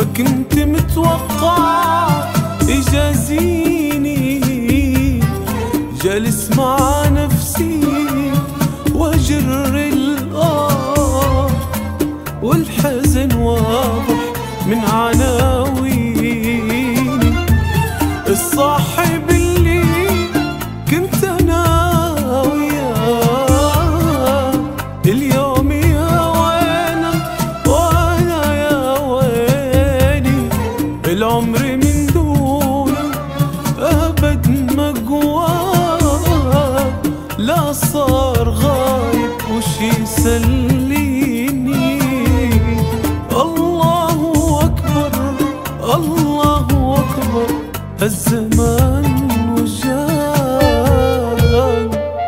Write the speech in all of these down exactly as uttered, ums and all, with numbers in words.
ما كنت متوقع يجازيني، جالس مع نفسي واجر الآه والحزن واضح من عناويني. الصاحب اللي كنت انا وياه اليوم يا وينه وانا يا ويني، العمر من دونه ابد ما قواه، لا صار غايب وش يسليني. الله اكبر الله اكبر الزمان وجاه.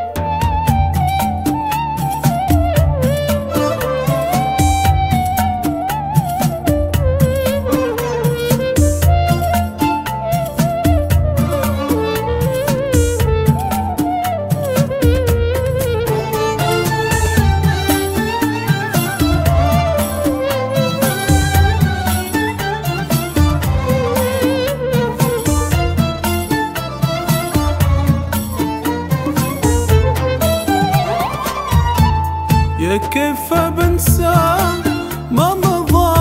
يا كيف بنساه ما مضى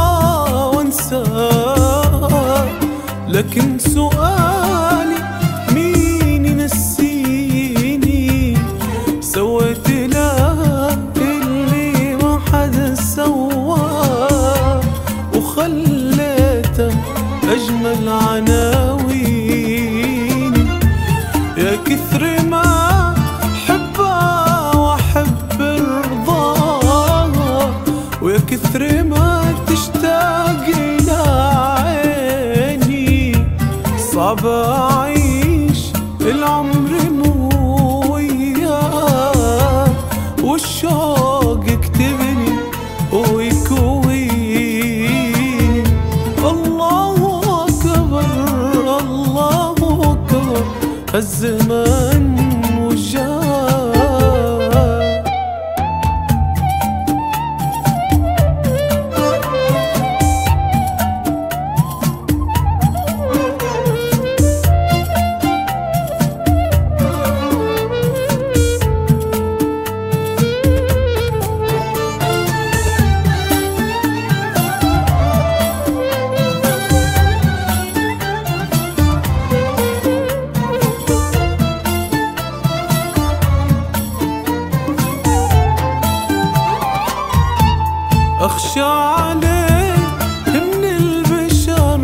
وانساه، لكن سؤالي مين ينسيني؟ سويت له اللي ما حدا سواه وخليته أجمل عناويني. يا كثر ما ويا كثر ما تشتاق إلى عيني، صعب أعيش العمر مو وياه، والشوق يكتبني ويكويني. الله أكبر الله أكبر الزمان وجاه. أخشى عليه من البشر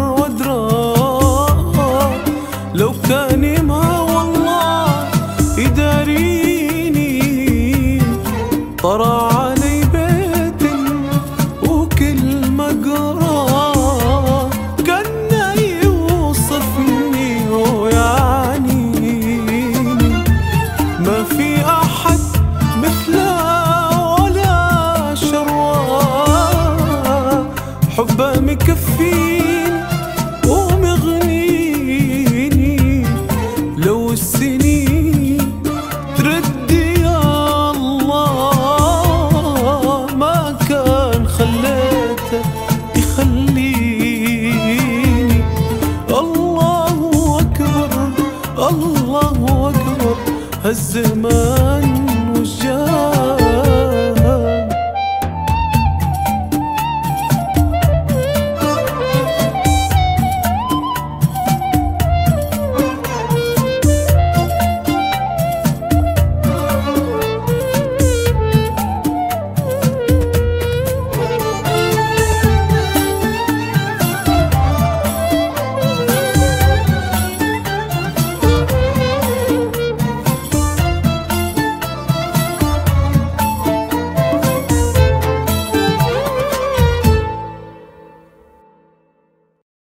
وأدراه، لو كان ما والله يداريني، طرى علي بيت وكل ما قراه كان يوصفني ويعنيني. ما في أحد مثله حبه مكفيني ومغنيني، لو السنين ترد يا الله ما كان خليته يخليني. الله أكبر الله أكبر هالزمان